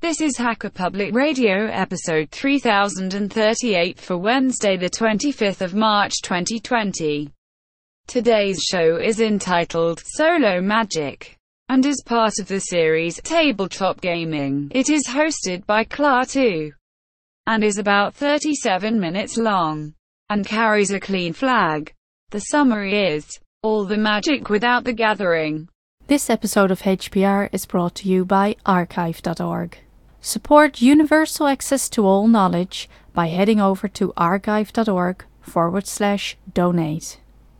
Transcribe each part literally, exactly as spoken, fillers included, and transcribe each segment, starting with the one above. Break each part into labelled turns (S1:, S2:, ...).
S1: This is Hacker Public Radio episode three thousand thirty-eight for Wednesday the twenty-fifth of March twenty twenty. Today's show is entitled Solo Magic and is part of the series Tabletop Gaming. It is hosted by Klaatu and is about thirty-seven minutes long and carries a clean flag. The summary is all the magic without the gathering.
S2: This episode of H P R is brought to you by archive dot org. Support universal access to all knowledge by heading over to archive dot org forward slash donate.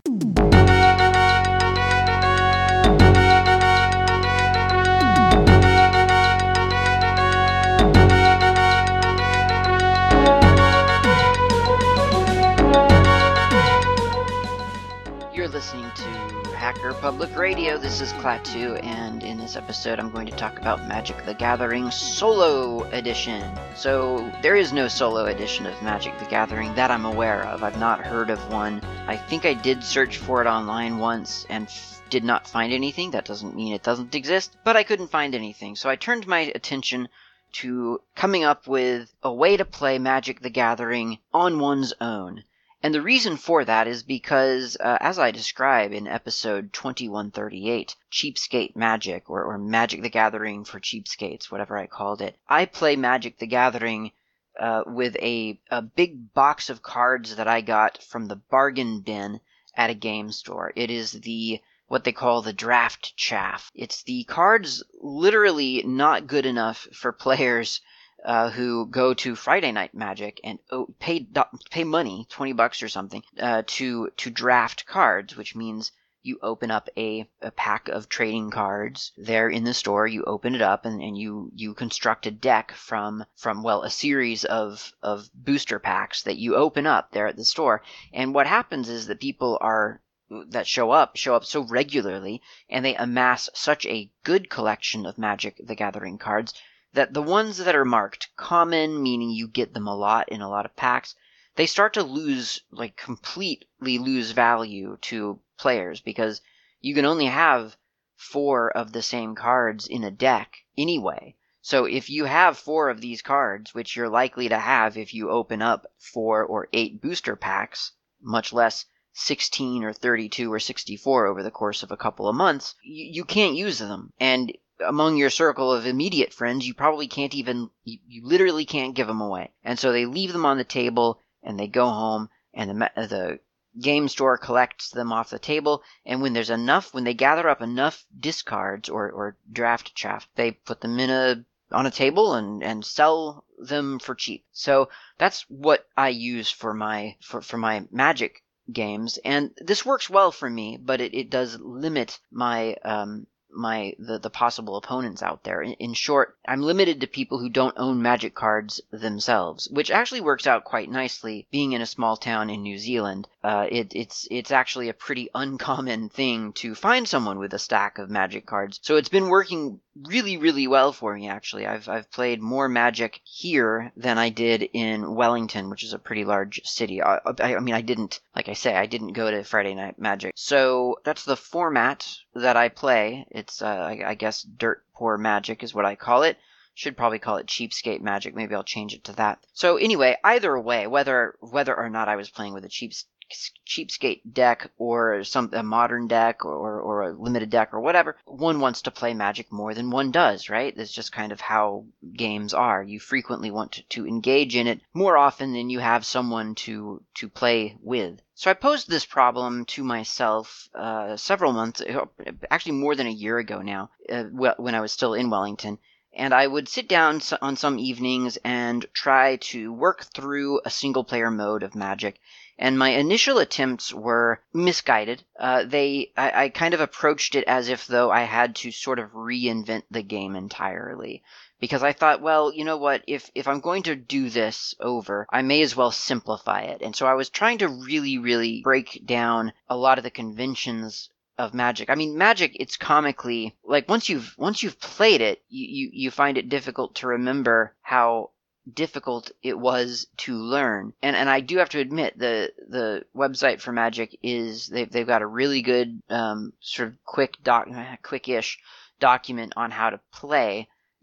S3: You're listening to Hacker Public Radio. This is Klaatu, and in this episode I'm going to talk about Magic the Gathering Solo Edition. So, there is no solo edition of Magic the Gathering that I'm aware of. I've not heard of one. I think I did search for it online once and f- did not find anything. That doesn't mean it doesn't exist, but I couldn't find anything. So I turned my attention to coming up with a way to play Magic the Gathering on one's own. And the reason for that is because, uh, as I describe in episode twenty-one thirty-eight, Cheapskate Magic, or, or Magic the Gathering for Cheapskates, whatever I called it, I play Magic the Gathering uh, with a, a big box of cards that I got from the bargain bin at a game store. It is the what they call the draft chaff. It's the cards literally not good enough for players Uh, who go to Friday Night Magic and oh, pay do- pay money, twenty bucks or something, uh, to to draft cards, which means you open up a, a pack of trading cards there in the store. You open it up and, and you you construct a deck from from well a series of of booster packs that you open up there at the store. And what happens is that people are that show up show up so regularly, and they amass such a good collection of Magic the Gathering cards that the ones that are marked common, meaning you get them a lot in a lot of packs, they start to lose, like completely lose value to players, because you can only have four of the same cards in a deck anyway. So if you have four of these cards, which you're likely to have if you open up four or eight booster packs, much less sixteen or thirty-two or sixty-four over the course of a couple of months, you, you can't use them. And among your circle of immediate friends, you probably can't even, you, you literally can't give them away. And so they leave them on the table, and they go home, and the, the game store collects them off the table, and when there's enough, when they gather up enough discards or, or draft chaff, they put them in a, on a table and, and sell them for cheap. So that's what I use for my, for, for my Magic games, and this works well for me, but it, it does limit my, um, my the, the possible opponents out there. In, in short, I'm limited to people who don't own Magic cards themselves, which actually works out quite nicely. Being in a small town in New Zealand, uh, it, it's it's actually a pretty uncommon thing to find someone with a stack of Magic cards. So it's been working really, really well for me, actually. I've I've played more Magic here than I did in Wellington, which is a pretty large city. I, I, I mean, I didn't, like I say, I didn't go to Friday Night Magic. So that's the format that I play. It's, uh, I, I guess, Dirt Poor Magic is what I call it. Should probably call it Cheapskate Magic. Maybe I'll change it to that. So anyway, either way, whether whether or not I was playing with a cheap cheapskate deck or some a modern deck or or a limited deck or whatever, one wants to play Magic more than one does, right? That's just kind of how games are. You frequently want to, to engage in it more often than you have someone to to play with. So I posed this problem to myself uh, several months, actually more than a year ago now, uh, when I was still in Wellington. And I would sit down on some evenings and try to work through a single-player mode of Magic. And my initial attempts were misguided. Uh, they, I, I kind of approached it as if though I had to sort of reinvent the game entirely. Because I thought, well, you know what, if, if I'm going to do this over, I may as well simplify it. And so I was trying to really, really break down a lot of the conventions of Magic. I mean, Magic, it's comically, like, once you've once you've played it, you, you, you find it difficult to remember how difficult it was to learn. And and I do have to admit, the the website for Magic is, they've, they've got a really good, um, sort of quick doc, quick-ish document on how to play.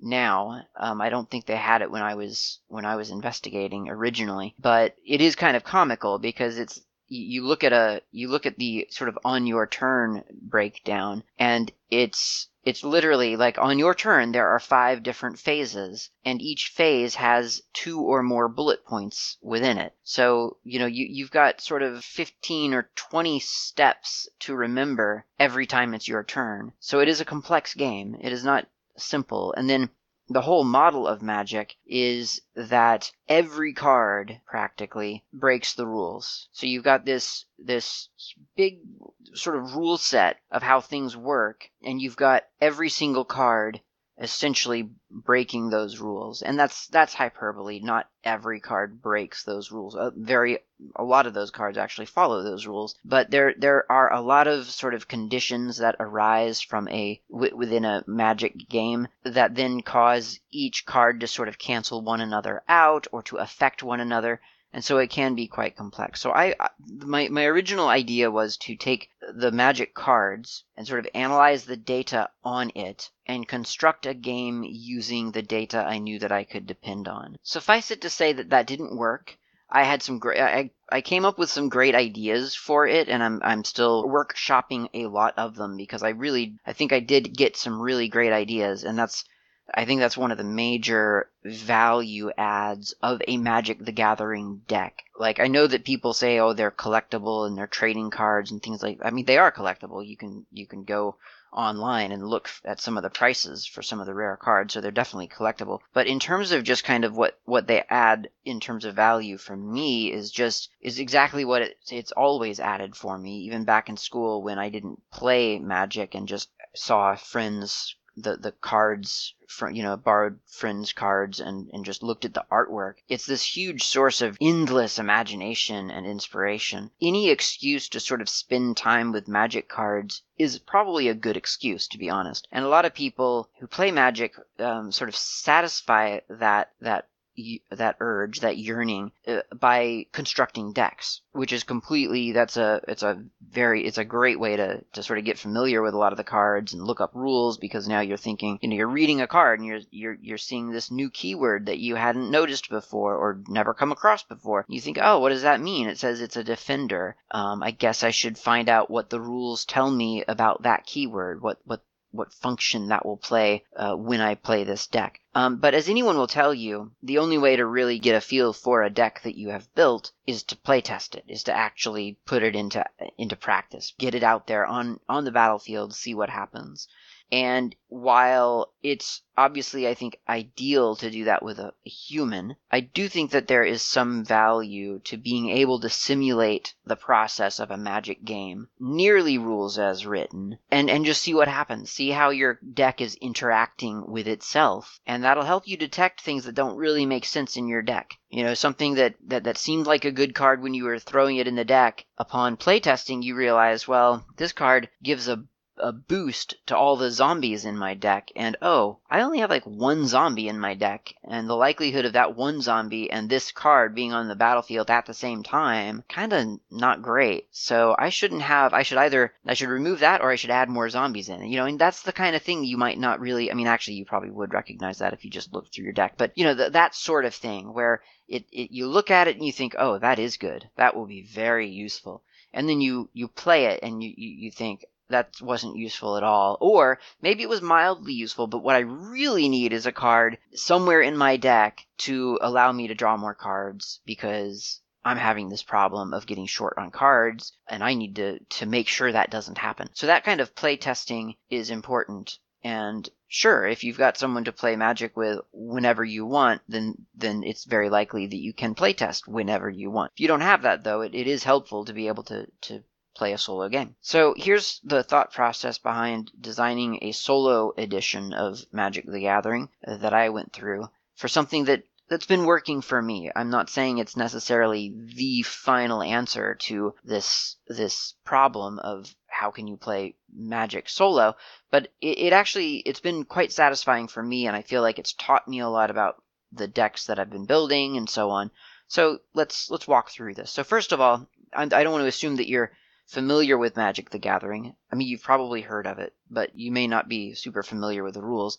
S3: now. Um, I don't think they had it when I was when I was investigating originally, but it is kind of comical because it's you look at a you look at the sort of on your turn breakdown, and it's it's literally like on your turn there are five different phases, and each phase has two or more bullet points within it. So, you know, you, you've got sort of fifteen or twenty steps to remember every time it's your turn. So it is a complex game. It is not simple. And then the whole model of Magic is that every card practically breaks the rules. So you've got this this big sort of rule set of how things work, and you've got every single card essentially breaking those rules. And that's that's hyperbole. Not every card breaks those rules. A very a lot of those cards actually follow those rules, but there there are a lot of sort of conditions that arise from a w- within a Magic game that then cause each card to sort of cancel one another out or to affect one another. And so it can be quite complex. So I, my, my original idea was to take the Magic cards and sort of analyze the data on it and construct a game using the data I knew that I could depend on. Suffice it to say that that didn't work. I had some great, I, I came up with some great ideas for it, and I'm, I'm still workshopping a lot of them because I really, I think I did get some really great ideas, and that's, I think that's one of the major value adds of a Magic the Gathering deck. Like, I know that people say, oh, they're collectible and they're trading cards and things like that. I mean, they are collectible. You can you can go online and look at some of the prices for some of the rare cards, so they're definitely collectible. But in terms of just kind of what, what they add in terms of value for me is just is exactly what it, it's always added for me, even back in school when I didn't play Magic and just saw friends the the cards from, you know, borrowed friends' cards and, and just looked at the artwork. It's this huge source of endless imagination and inspiration. Any excuse to sort of spend time with Magic cards is probably a good excuse, to be honest. And a lot of people who play Magic um, sort of satisfy that that that urge, that yearning, uh, by constructing decks, which is completely, that's a, it's a very, it's a great way to, to sort of get familiar with a lot of the cards and look up rules, because now you're thinking, you know, you're reading a card and you're, you're, you're seeing this new keyword that you hadn't noticed before or never come across before. You think, oh, what does that mean? It says it's a defender. Um, I guess I should find out what the rules tell me about that keyword, what, what, what function that will play uh, when I play this deck. Um, but as anyone will tell you, the only way to really get a feel for a deck that you have built is to play test it, is to actually put it into into practice, get it out there on, on the battlefield, see what happens. And while it's obviously, I think, ideal to do that with a, a human, I do think that there is some value to being able to simulate the process of a Magic game, nearly rules as written, and, and just see what happens. See how your deck is interacting with itself, and that'll help you detect things that don't really make sense in your deck. You know, something that, that, that seemed like a good card when you were throwing it in the deck. Upon playtesting, you realize, well, this card gives a a boost to all the zombies in my deck, and oh, I only have like one zombie in my deck, and the likelihood of that one zombie and this card being on the battlefield at the same time, kind of not great. So I shouldn't have, I should either, I should remove that or I should add more zombies in. You know, and that's the kind of thing you might not really, I mean, actually you probably would recognize that if you just looked through your deck, but you know, th- that sort of thing where it, it, you look at it and you think, oh, that is good. That will be very useful. And then you, you play it and you, you, you think, that wasn't useful at all. Or maybe it was mildly useful, but what I really need is a card somewhere in my deck to allow me to draw more cards, because I'm having this problem of getting short on cards, and I need to, to make sure that doesn't happen. So that kind of play testing is important. And sure, if you've got someone to play Magic with whenever you want, then then it's very likely that you can play test whenever you want. If you don't have that, though, it, it is helpful to be able to, to play a solo game. So here's the thought process behind designing a solo edition of Magic the Gathering that I went through for something that, that's been working for me. I'm not saying it's necessarily the final answer to this this problem of how can you play Magic solo, but it, it actually, it's been quite satisfying for me, and I feel like it's taught me a lot about the decks that I've been building and so on. So let's let's walk through this. So first of all, I, I don't want to assume that you're familiar with Magic the Gathering. I mean, you've probably heard of it, but you may not be super familiar with the rules.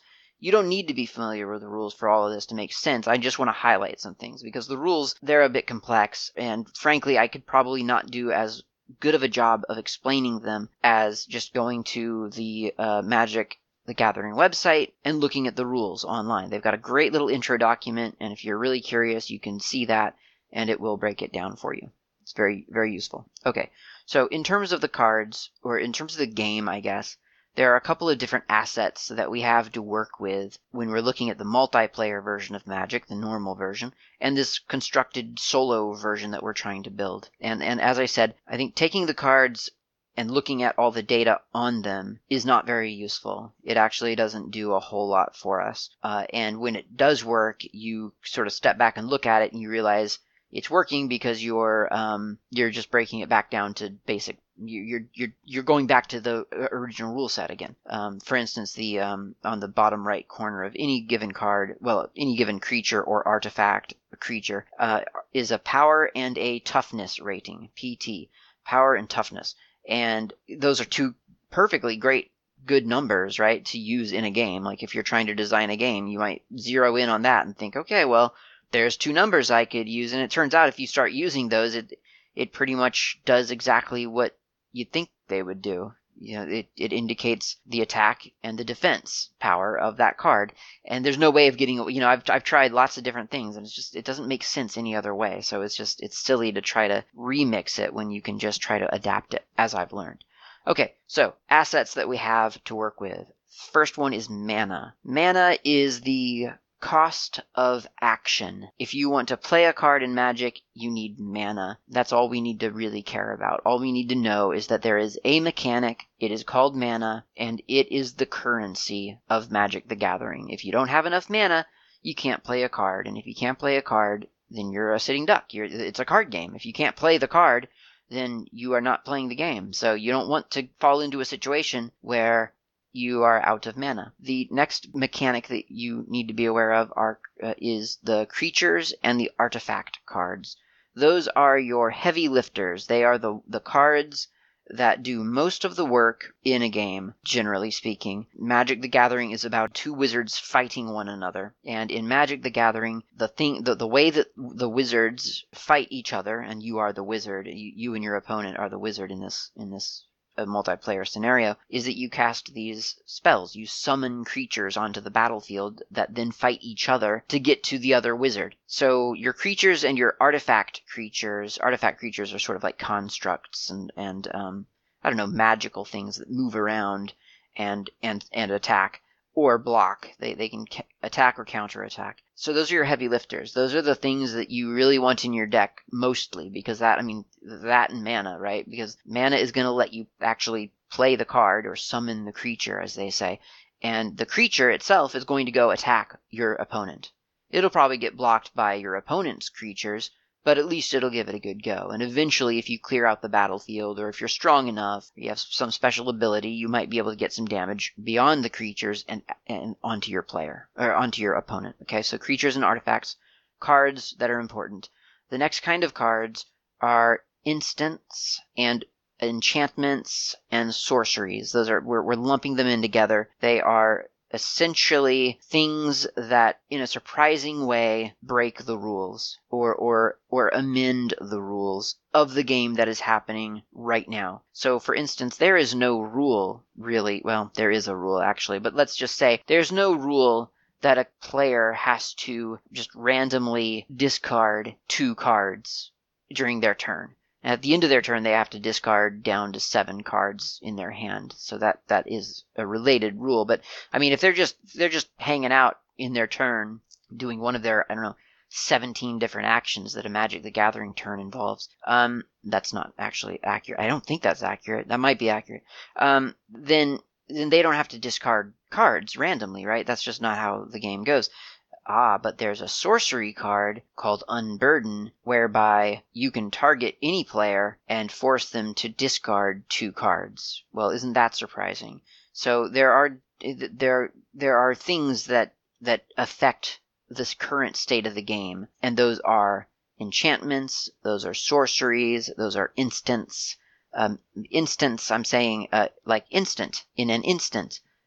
S3: you don't need to be familiar with the rules for all of this to make sense. I just want to highlight some things because the rules, they're a bit complex, and frankly, I could probably not do as good of a job of explaining them as just going to the uh, Magic the Gathering website and looking at the rules online. They've got a great little intro document, and if you're really curious, you can see that, and it will break it down for you. It's very, very useful. Okay, so in terms of the cards, or in terms of the game, I guess, there are a couple of different assets that we have to work with when we're looking at the multiplayer version of Magic, the normal version, and this constructed solo version that we're trying to build. And and as I said, I think taking the cards and looking at all the data on them is not very useful. It actually doesn't do a whole lot for us. Uh, and when it does work, you sort of step back and look at it and you realize it's working because you're um, you're just breaking it back down to basic. You're you're you're going back to the original rule set again. Um, for instance, the um, on the bottom right corner of any given card, well, any given creature or artifact creature uh, is a power and a toughness rating, P T, power and toughness, and those are two perfectly great, good numbers, right, to use in a game. Like if you're trying to design a game, you might zero in on that and think, okay, well, there's two numbers I could use, and it turns out if you start using those, it it pretty much does exactly what you'd think they would do. You know, it, it indicates the attack and the defense power of that card, and there's no way of getting, you know, I've I've tried lots of different things, and it's just, it doesn't make sense any other way, so it's just, it's silly to try to remix it when you can just try to adapt it, as I've learned. Okay, so, assets that we have to work with. First one is mana. Mana is the cost of action. If you want to play a card in Magic, you need mana. That's all we need to really care about. All we need to know is that there is a mechanic, it is called mana, and it is the currency of Magic the Gathering. If you don't have enough mana, you can't play a card, and if you can't play a card, then you're a sitting duck. You're, it's a card game. If you can't play the card, then you are not playing the game. So you don't want to fall into a situation where you are out of mana. The next mechanic that you need to be aware of are uh, is the creatures and the artifact cards. Those are your heavy lifters. They are the, the cards that do most of the work in a game, generally speaking. Magic the Gathering is about two wizards fighting one another. And in Magic the Gathering, the thing, the, the way that the wizards fight each other, and you are the wizard, you, you and your opponent are the wizard in this in this a multiplayer scenario, is that you cast these spells. You summon creatures onto the battlefield that then fight each other to get to the other wizard. So your creatures and your artifact creatures, artifact creatures are sort of like constructs and, and um, I don't know, magical things that move around and, and, and attack or block. They, they can ca- attack or counterattack. So those are your heavy lifters. Those are the things that you really want in your deck mostly, because that, I mean, that and mana, right? Because mana is going to let you actually play the card or summon the creature, as they say. And the creature itself is going to go attack your opponent. It'll probably get blocked by your opponent's creatures, but at least it'll give it a good go. And eventually, if you clear out the battlefield, or if you're strong enough, or you have some special ability, you might be able to get some damage beyond the creatures and, and onto your player, or onto your opponent. Okay, so creatures and artifacts, cards that are important. The next kind of cards are instants and enchantments and sorceries. Those are, we're, we're lumping them in together. They are essentially things that in a surprising way break the rules or or or amend the rules of the game that is happening right now. So for instance, there is no rule really, well, there is a rule actually, but let's just say there's no rule that a player has to just randomly discard two cards during their turn. At the end of their turn, they have to discard down to seven cards in their hand. So that, that is a related rule. But I mean, if they're just they're just hanging out in their turn, doing one of their, I don't know, seventeen different actions that a Magic the Gathering turn involves, um, that's not actually accurate. I don't think that's accurate. That might be accurate. Um, then then they don't have to discard cards randomly, right? That's just not how the game goes. Ah, but there's a sorcery card called Unburden, whereby you can target any player and force them to discard two cards. Well, isn't that surprising? So there are there there are things that that affect this current state of the game, and those are enchantments, those are sorceries, those are instants. Um, instants, I'm saying, uh, like instant, in an instant.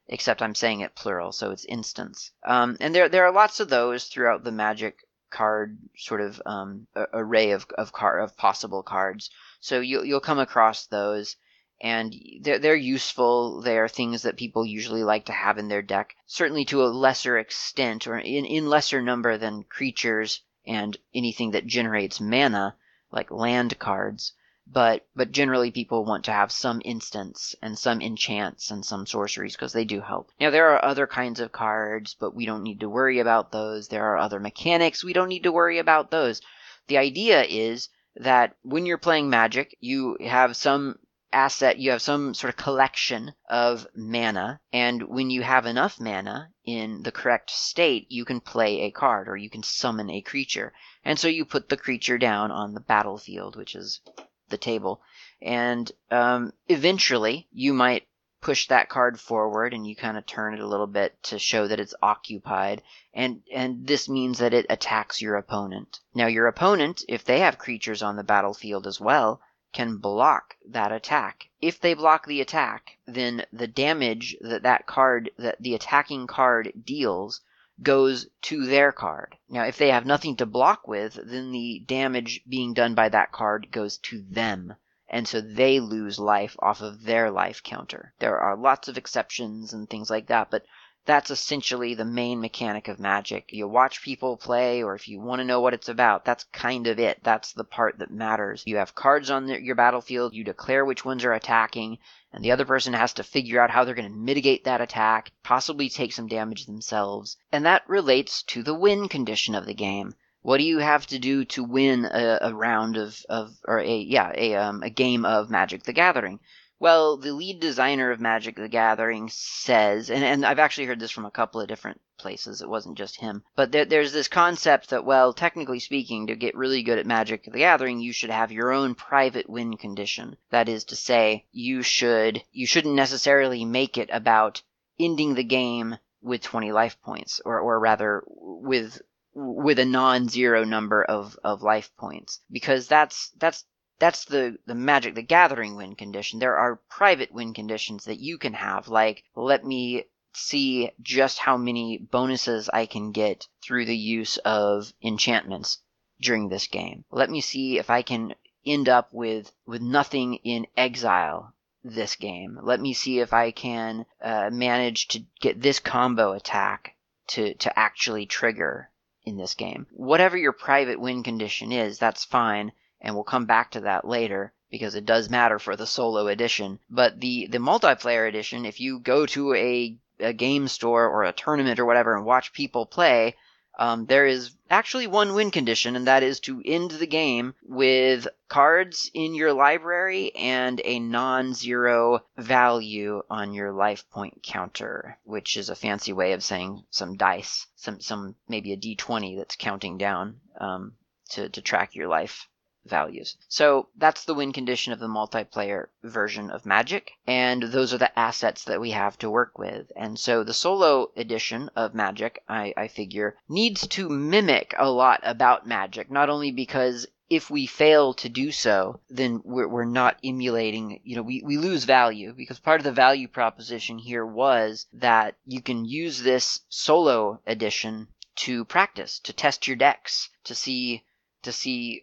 S3: except I'm saying it plural, so it's instants. Um, and there there are lots of those throughout the Magic card sort of um, array of of, car, of possible cards. So you, you'll come across those, and they're, they're useful. They are things that people usually like to have in their deck, certainly to a lesser extent, or in, in lesser number than creatures and anything that generates mana, like land cards. But but generally people want to have some instants and some enchants and some sorceries because they do help. Now there are other kinds of cards, but we don't need to worry about those. There are other mechanics. We don't need to worry about those. The idea is that when you're playing Magic, you have some asset, you have some sort of collection of mana, and when you have enough mana in the correct state, you can play a card or you can summon a creature. And so you put the creature down on the battlefield, which is the table, and um, eventually you might push that card forward and you kind of turn it a little bit to show that it's occupied, and and this means that it attacks your opponent. Now your opponent, if they have creatures on the battlefield as well, can block that attack. If they block the attack, then the damage that that card, that the attacking card deals, goes to their card. Now, if they have nothing to block with, then the damage being done by that card goes to them, and so they lose life off of their life counter. There are lots of exceptions and things like that, but that's essentially the main mechanic of Magic. You watch people play, or if you want to know what it's about, that's kind of it. That's the part that matters. You have cards on the, your battlefield, you declare which ones are attacking, and the other person has to figure out how they're going to mitigate that attack, possibly take some damage themselves. And that relates to the win condition of the game. What do you have to do to win a, a round of, of, or a, yeah, a, um, a game of Magic the Gathering? Well, the lead designer of Magic the Gathering says, and, and I've actually heard this from a couple of different places, it wasn't just him, but there, there's this concept that, well, technically speaking, to get really good at Magic the Gathering, you should have your own private win condition. That is to say, you should, you shouldn't necessarily make it about ending the game with twenty life points, or, or rather, with with a non-zero number of, of life points, because that's that's That's the, the Magic the Gathering win condition. There are private win conditions that you can have, like, let me see just how many bonuses I can get through the use of enchantments during this game. Let me see if I can end up with, with nothing in exile this game. Let me see if I can uh, manage to get this combo attack to, to actually trigger in this game. Whatever your private win condition is, that's fine. And we'll come back to that later, because it does matter for the solo edition. But the, the multiplayer edition, if you go to a, a game store or a tournament or whatever and watch people play, um, there is actually one win condition, and that is to end the game with cards in your library and a non-zero value on your life point counter, which is a fancy way of saying some dice, some, some maybe a d twenty that's counting down um, to, to track your life values. So that's the win condition of the multiplayer version of Magic, and those are the assets that we have to work with. And so the solo edition of Magic, I, I figure, needs to mimic a lot about Magic, not only because if we fail to do so, then we're, we're not emulating, you know, we, we lose value, because part of the value proposition here was that you can use this solo edition to practice, to test your decks, to see, to see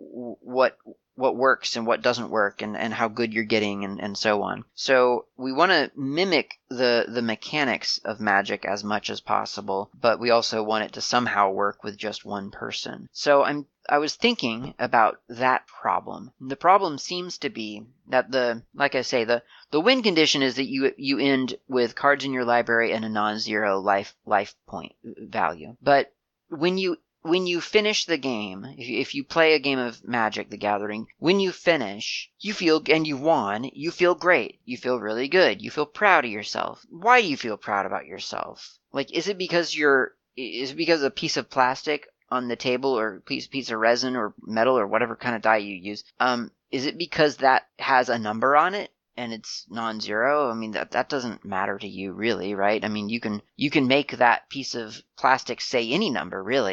S3: what what works and what doesn't work, and, and how good you're getting, and, and so on. So we want to mimic the, the mechanics of Magic as much as possible, but we also want it to somehow work with just one person. So I'm I was thinking about that problem. The problem seems to be that the, like I say, the, the win condition is that you you end with cards in your library and a non-zero life life point value. But when you When you finish the game, if you play a game of Magic the Gathering, when you finish, you feel, and you won, you feel great. You feel really good. You feel proud of yourself. Why do you feel proud about yourself? Like, is it because you're, is it because a piece of plastic on the table, or piece, piece of resin or metal or whatever kind of die you use, um, is it because that has a number on it? And it's non-zero? I mean, that that doesn't matter to you, really, right? I mean, you can you can make that piece of plastic say any number, really.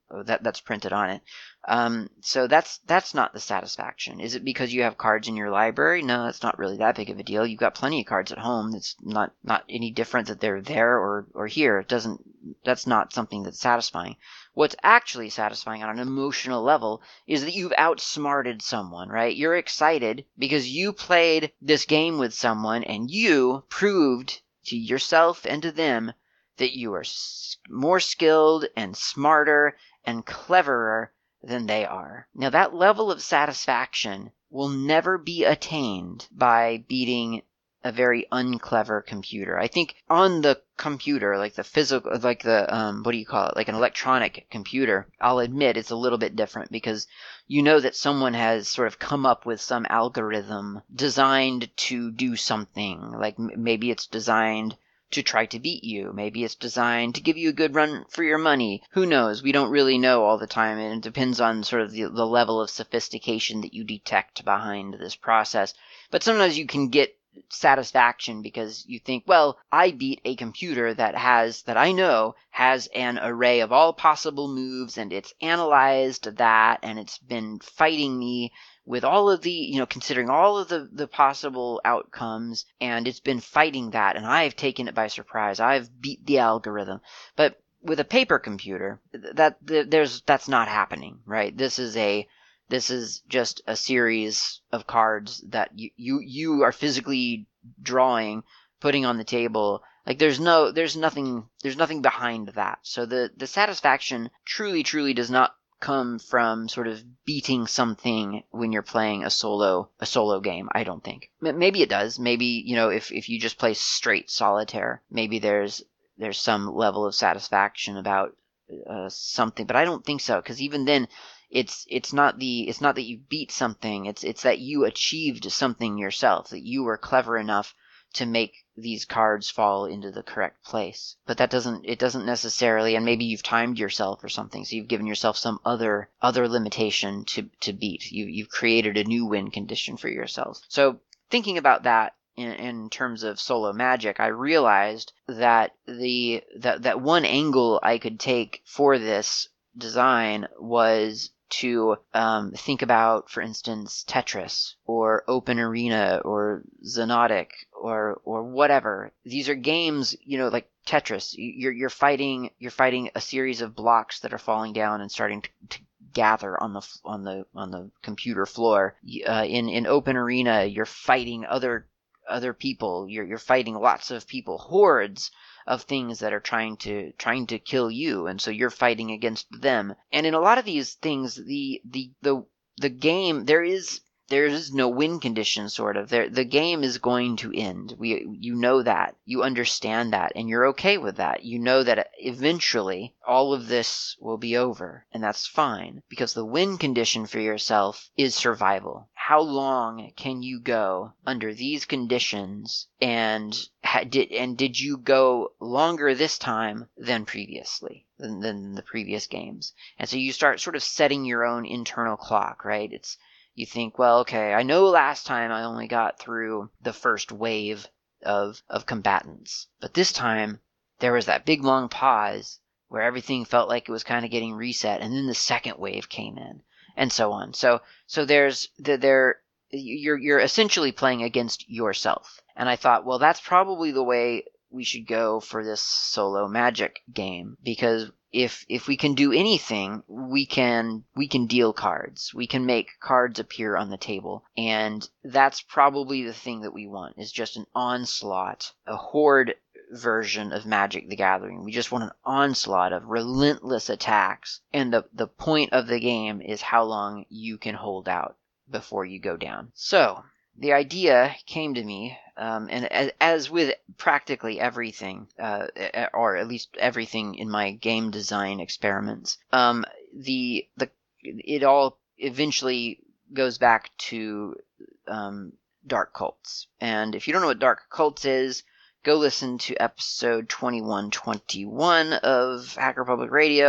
S3: that that's printed on it. Um, so that's that's not the satisfaction. Is it because you have cards in your library? No, it's not really that big of a deal. You've got plenty of cards at home. It's not not any different that they're there or or here. It doesn't. That's not something that's satisfying. What's actually satisfying on an emotional level is that you've outsmarted someone, right? You're excited because you played this game with someone and you proved to yourself and to them that you are more skilled and smarter and cleverer than they are. Now, that level of satisfaction will never be attained by beating a very unclever computer. I think on the computer, like the physical, like the, um, what do you call it? Like an electronic computer, I'll admit it's a little bit different because you know that someone has sort of come up with some algorithm designed to do something. Like m- maybe it's designed to try to beat you. Maybe it's designed to give you a good run for your money. Who knows? We don't really know all the time, and it depends on sort of the, the level of sophistication that you detect behind this process. But sometimes you can get satisfaction because you think, well, I beat a computer that has, that I know has an array of all possible moves, and it's analyzed that, and it's been fighting me with all of the, you know, considering all of the, the possible outcomes, and it's been fighting that, and I've taken it by surprise. I've beat the algorithm. But with a paper computer, that, there's, that's not happening, right? This is a, this is just a series of cards that you, you, you are physically drawing, putting on the table. Like there's no, there's nothing, there's nothing behind that. So the, the satisfaction truly, truly does not come from sort of beating something when you're playing a solo a solo game. I don't think. Maybe it does. Maybe, you know, if if you just play straight solitaire, maybe there's there's some level of satisfaction about uh, something, but I don't think so, because even then it's it's not the it's not that you beat something, it's it's that you achieved something yourself, that you were clever enough to make these cards fall into the correct place. But that doesn't, it doesn't necessarily, and maybe you've timed yourself or something, so you've given yourself some other other limitation to, to beat. You, you've created a new win condition for yourself. So thinking about that in, in terms of solo Magic, I realized that the that, that one angle I could take for this design was to um, think about, for instance, Tetris or Open Arena or Xonotic or or whatever. These are games, you know, like Tetris. You're you're fighting you're fighting a series of blocks that are falling down and starting to, to gather on the on the on the computer floor. Uh, in in Open Arena, you're fighting other other people. You're you're fighting lots of people, hordes of things that are trying to trying to kill you, and so you're fighting against them. And in a lot of these things, the the the the game, there is there is no win condition, sort of. There, the game is going to end. We you know that, you understand that, and you're okay with that. You know that eventually all of this will be over, and that's fine, because the win condition for yourself is survival. How long can you go under these conditions, and ha- did and did you go longer this time than previously, than, than the previous games? And so you start sort of setting your own internal clock, right? It's you think, well, okay, I know last time I only got through the first wave of of combatants, but this time there was that big long pause where everything felt like it was kind of getting reset, and then the second wave came in, and so on. So so there's the, there you're you're essentially playing against yourself. And I thought, well, that's probably the way we should go for this solo Magic game, because if if we can do anything, we can we can deal cards. We can make cards appear on the table, and that's probably the thing that we want, is just an onslaught, a horde version of Magic the Gathering. We just want an onslaught of relentless attacks, and the the point of the game is how long you can hold out before you go down. So the idea came to me, um, and as, as with practically everything, uh, or at least everything in my game design experiments, um, the the it all eventually goes back to um, Dark Cults. And if you don't know what Dark Cults is, go listen to episode twenty-one twenty-one of Hacker Public Radio.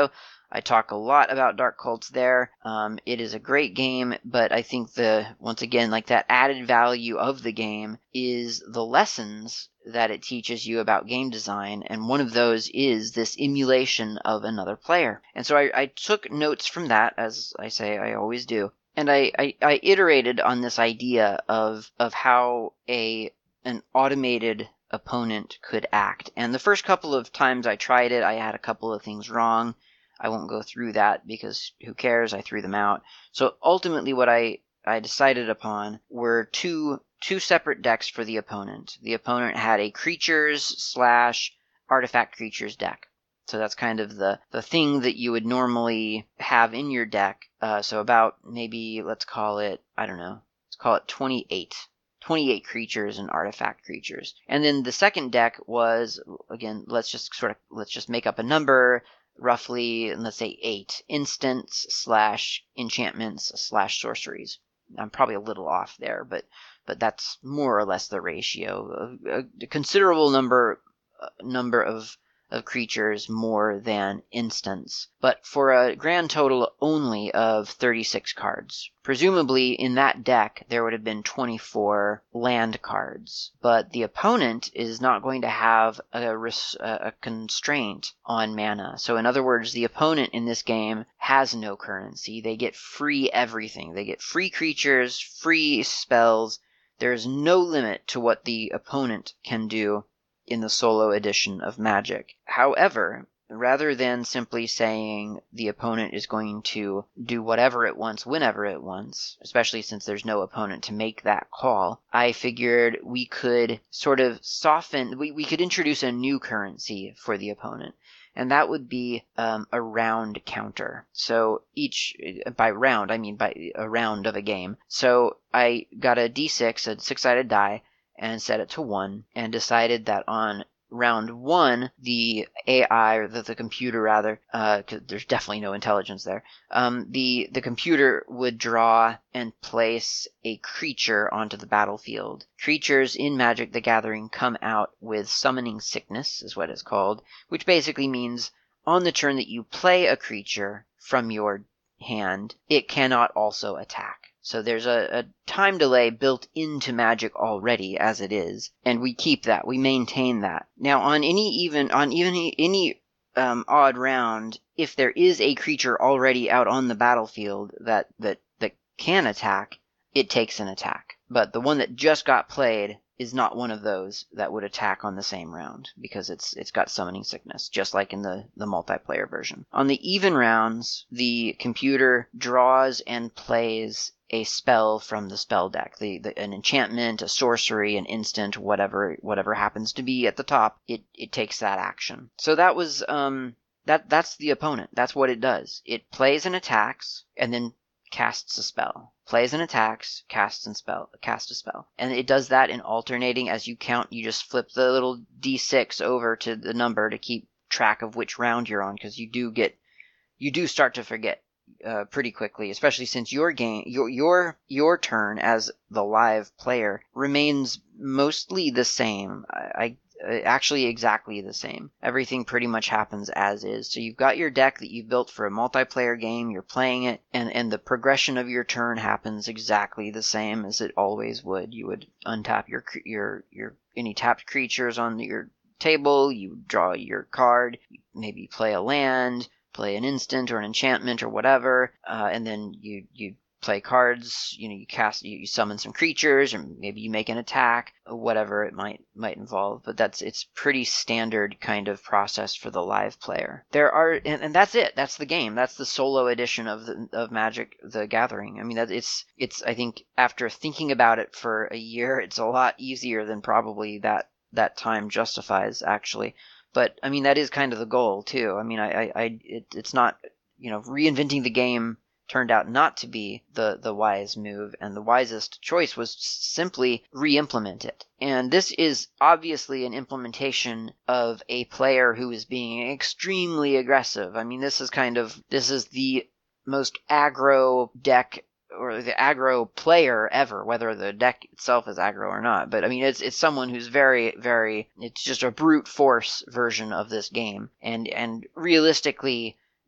S3: I talk a lot about Dark Cults there. Um, it is a great game, but I think the, once again, like that added value of the game is the lessons that it teaches you about game design, and one of those is this emulation of another player. And so I, I took notes from that, as I say I always do, and I, I, I iterated on this idea of of how a an automated opponent could act. And the first couple of times I tried it, I had a couple of things wrong. I won't go through that because who cares? I threw them out. So ultimately what I, I decided upon were two two separate decks for the opponent. The opponent had a creatures slash artifact creatures deck. So that's kind of the, the thing that you would normally have in your deck. Uh, so about maybe, let's call it, I don't know, let's call it twenty-eight. twenty-eight creatures and artifact creatures. And then the second deck was, again, let's just sort of, let's just make up a number, roughly, let's say eight instants slash enchantments slash sorceries. I'm probably a little off there, but but that's more or less the ratio. A, a considerable number uh, number of of creatures more than instants, but for a grand total only of thirty-six cards. Presumably in that deck there would have been twenty-four land cards, but the opponent is not going to have a, res- a constraint on mana. So in other words, the opponent in this game has no currency. They get free everything. They get free creatures, free spells. There's no limit to what the opponent can do in the solo edition of Magic. However, rather than simply saying the opponent is going to do whatever it wants whenever it wants, especially since there's no opponent to make that call, I figured we could sort of soften, we, we could introduce a new currency for the opponent. And that would be um, a round counter. So each, by round, I mean by a round of a game. So I got a d six, a six-sided die, and set it to one, and decided that on round one, the A I, or the, the computer rather, uh, 'cause there's definitely no intelligence there, um, the, the computer would draw and place a creature onto the battlefield. Creatures in Magic the Gathering come out with Summoning Sickness, is what it's called, which basically means on the turn that you play a creature from your hand, it cannot also attack. So there's a, a time delay built into Magic already as it is, and we keep that, we maintain that. Now on any even on even any um, odd round, if there is a creature already out on the battlefield that that that can attack, it takes an attack. But the one that just got played is not one of those that would attack on the same round, because it's it's got Summoning Sickness, just like in the, the multiplayer version. On the even rounds, the computer draws and plays a spell from the spell deck, the, the an enchantment, a sorcery, an instant, whatever whatever happens to be at the top, it, it takes that action. So that was um that that's the opponent. That's what it does. It plays and attacks, and then casts a spell. Plays and attacks, casts and spell, cast a spell. And it does that in alternating as you count. You just flip the little d six over to the number to keep track of which round you're on, because you do get, you do start to forget uh, pretty quickly, especially since your game, your your your turn as the live player remains mostly the same. I, I actually exactly the same. Everything pretty much happens as is. So you've got your deck that you've built for a multiplayer game, you're playing it, and, and the progression of your turn happens exactly the same as it always would. You would untap your your your any tapped creatures on your table, you draw your card, maybe play a land, play an instant or an enchantment or whatever, uh, and then you you play cards, you know, you cast, you, you summon some creatures, or maybe you make an attack, whatever it might might involve. But that's it's pretty standard kind of process for the live player. There are, and, and that's it. That's the game. That's the solo edition of the of Magic the Gathering. I mean, that it's it's. I think after thinking about it for a year, it's a lot easier than probably that that time justifies, actually. But I mean, that is kind of the goal too. I mean, I, I, I it, it's not, you know, reinventing the game turned out not to be the, the wise move, and the wisest choice was simply re-implement it. And this is obviously an implementation of a player who is being extremely aggressive. I mean, this is kind of, this is the most aggro deck, or the aggro player ever, whether the deck itself is aggro or not. But I mean, it's it's someone who's very, very, it's just a brute force version of this game. And, and realistically,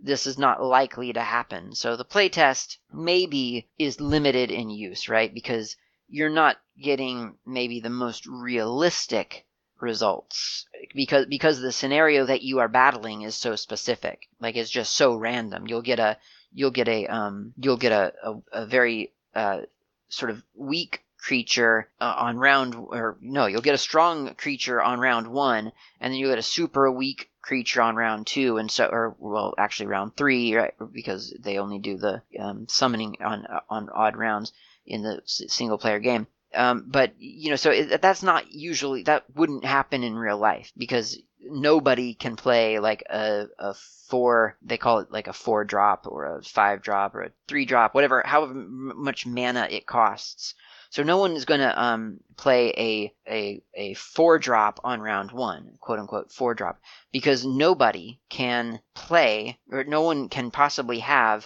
S3: this is not likely to happen. So the playtest maybe is limited in use, right? Because you're not getting maybe the most realistic results because because the scenario that you are battling is so specific. Like it's just so random. You'll get a you'll get a um you'll get a a, a very uh sort of weak creature uh, on round or no, you'll get a strong creature on round one, and then you'll get a super weak creature on round two, and so or well actually round three, right? Because they only do the um, summoning on on odd rounds in the single player game. Um, but you know, so it, that's not usually that wouldn't happen in real life because nobody can play like a a four. They call it like a four drop or a five drop or a three drop, whatever, however much mana it costs. So no one is going to um, play a, a a four drop on round one, quote unquote four drop, because nobody can play or no one can possibly have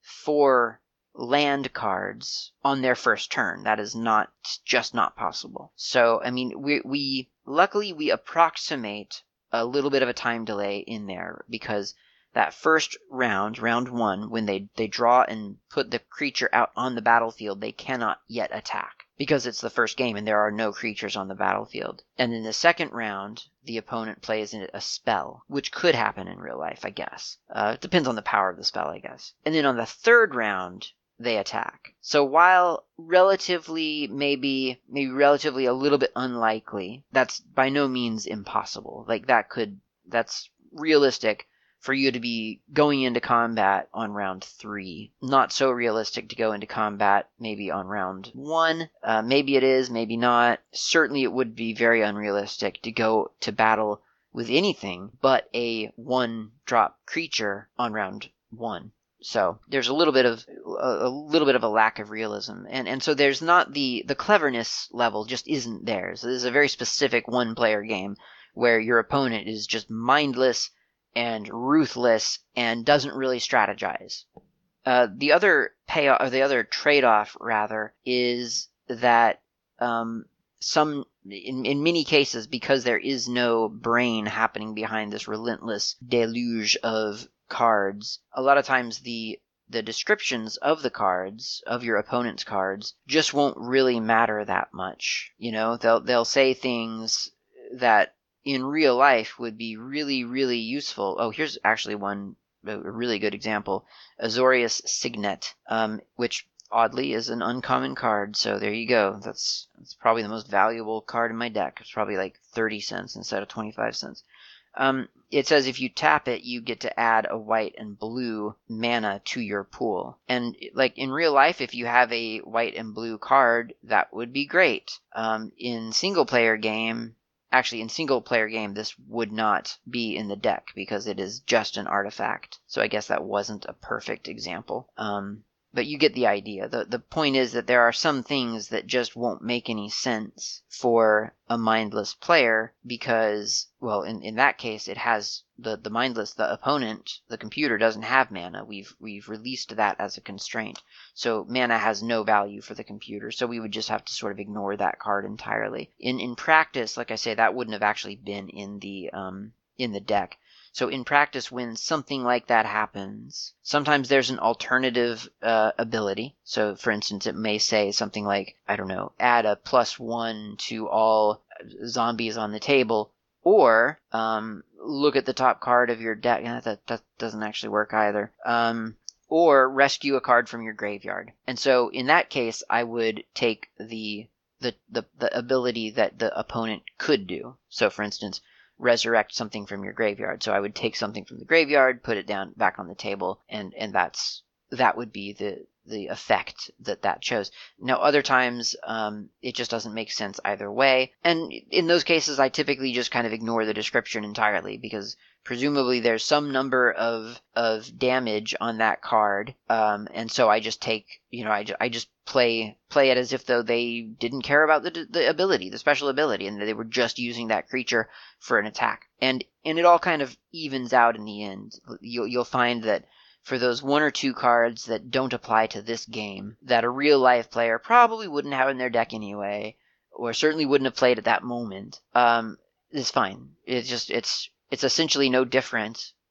S3: four land cards on their first turn. That is not just not possible. So I mean, we we luckily we approximate a little bit of a time delay in there because that first round, round one, when they, they draw and put the creature out on the battlefield, they cannot yet attack because it's the first game and there are no creatures on the battlefield. And in the second round, the opponent plays a spell, which could happen in real life, I guess. Uh, it depends on the power of the spell, I guess. And then on the third round, they attack. So while relatively, maybe, maybe relatively a little bit unlikely, that's by no means impossible. Like that could, that's realistic for you to be going into combat on round three. Not so realistic to go into combat maybe on round one. Uh, maybe it is, maybe not. Certainly it would be very unrealistic to go to battle with anything but a one-drop creature on round one. So there's a little bit of a, a little bit of a lack of realism, and and so there's not the the cleverness level just isn't there. So this is a very specific one-player game where your opponent is just mindless and ruthless and doesn't really strategize. Uh, the other payoff, or the other trade-off rather, is that um, some in in many cases, because there is no brain happening behind this relentless deluge of cards, a lot of times the the descriptions of the cards, of your opponent's cards, just won't really matter that much. You know, they'll they'll say things that in real life would be really, really useful. Oh, here's actually one, a really good example. Azorius Signet, um, which oddly is an uncommon card, so there you go. That's, that's probably the most valuable card in my deck. It's probably like thirty cents instead of twenty-five cents. Um, it says if you tap it, you get to add a white and blue mana to your pool. And like in real life, if you have a white and blue card, that would be great. Um, in single player game, actually in single player game, this would not be in the deck because it is just an artifact. So I guess that wasn't a perfect example. Um, But you get the idea. The the point is that there are some things that just won't make any sense for a mindless player because, well, in, in that case, it has the, the mindless, the opponent, the computer doesn't have mana. We've we've released that as a constraint. So mana has no value for the computer. So we would just have to sort of ignore that card entirely. In in practice, like I say, that wouldn't have actually been in the um in the deck. So in practice, when something like that happens, sometimes there's an alternative uh, ability. So for instance, it may say something like, I don't know, add a plus one to all zombies on the table, or um, look at the top card of your deck. Eh, that, that doesn't actually work either. Um, or rescue a card from your graveyard. And so in that case, I would take the the the, the ability that the opponent could do. So for instance, resurrect something from your graveyard. So I would take something from the graveyard, put it down back on the table, and and that's that would be the the effect that that chose. Now other times um, it just doesn't make sense either way, and in those cases I typically just kind of ignore the description entirely because presumably there's some number of of damage on that card, um, and so I just take you know I, ju- I just play play it as if though they didn't care about the the ability, the special ability, and they were just using that creature for an attack. And and it all kind of evens out in the end. You'll you'll find that for those one or two cards that don't apply to this game, that a real life player probably wouldn't have in their deck anyway, or certainly wouldn't have played at that moment, um, is fine. It's just it's it's essentially no different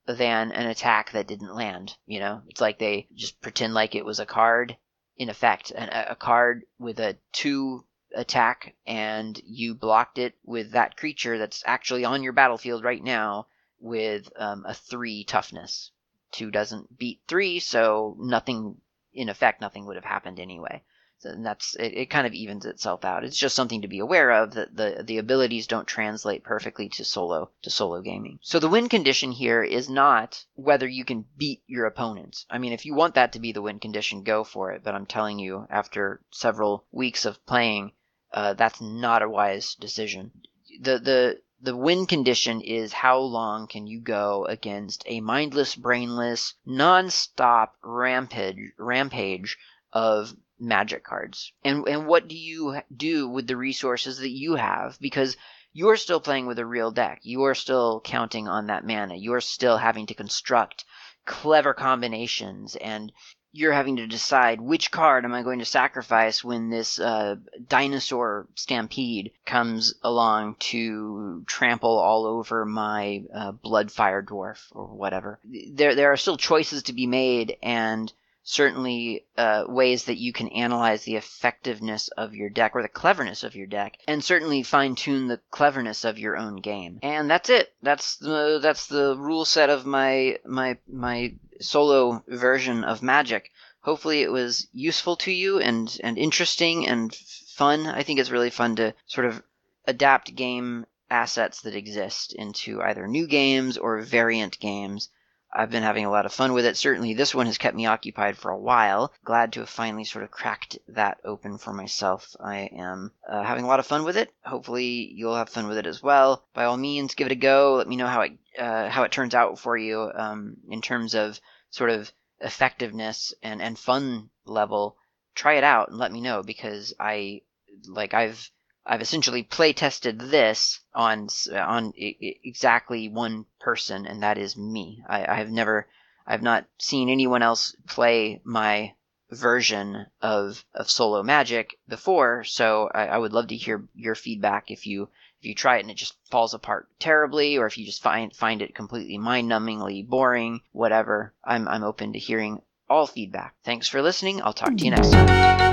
S3: than an attack that didn't land, you know? It's like they just pretend like it was a card, in effect, an, a card with a two attack, and you blocked it with that creature that's actually on your battlefield right now with um, a three toughness. Two doesn't beat three, so nothing, in effect, nothing would have happened anyway. So and that's it, it kind of evens itself out. It's just something to be aware of, that the the abilities don't translate perfectly to solo to solo gaming. So the win condition here is not whether you can beat your opponent. I mean, if you want that to be the win condition, go for it. But I'm telling you, after several weeks of playing, uh, that's not a wise decision. The the The win condition is how long can you go against a mindless, brainless, non-stop rampage rampage of Magic cards. And and what do you do with the resources that you have? Because you're still playing with a real deck. You are still counting on that mana. You're still having to construct clever combinations, and you're having to decide which card am I going to sacrifice when this uh, dinosaur stampede comes along to trample all over my uh, Bloodfire Dwarf or whatever. There, there are still choices to be made, and certainly uh, ways that you can analyze the effectiveness of your deck or the cleverness of your deck, and certainly fine-tune the cleverness of your own game. And that's it. That's the that's the rule set of my my my solo version of Magic. Hopefully it was useful to you and and interesting and fun. I think it's really fun to sort of adapt game assets that exist into either new games or variant games. I've been having a lot of fun with it. Certainly this one has kept me occupied for a while. Glad to have finally sort of cracked that open for myself. I am uh, having a lot of fun with it. Hopefully you'll have fun with it as well. By all means, give it a go. Let me know how it uh, how it turns out for you um, in terms of sort of effectiveness and, and fun level. Try it out and let me know, because I like I've I've essentially play tested this on on exactly one person, and that is me. I, I have never, I've not seen anyone else play my version of of solo Magic before. So I, I would love to hear your feedback if you if you try it and it just falls apart terribly, or if you just find find it completely mind-numbingly boring. Whatever, I'm I'm open to hearing all feedback. Thanks for listening. I'll talk to you next time.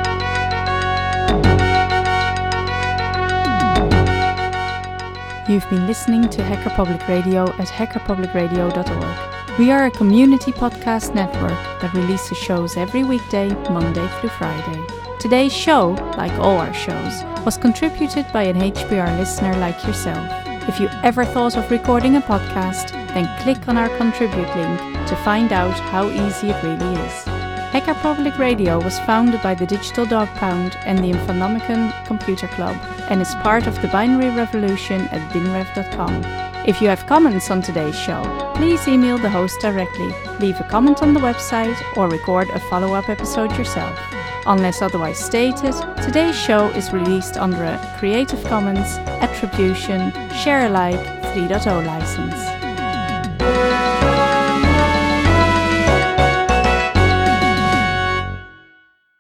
S2: You've been listening to Hacker Public Radio at hacker public radio dot org. We are a community podcast network that releases shows every weekday, Monday through Friday. Today's show, like all our shows, was contributed by an H P R listener like yourself. If you ever thought of recording a podcast, then click on our contribute link to find out how easy it really is. Hacker Public Radio was founded by the Digital Dog Pound and the Infonomicon Computer Club, and is part of the Binary Revolution at binrev dot com. If you have comments on today's show, please email the host directly, leave a comment on the website, or record a follow-up episode yourself. Unless otherwise stated, today's show is released under a Creative Commons Attribution Share Alike three point oh license.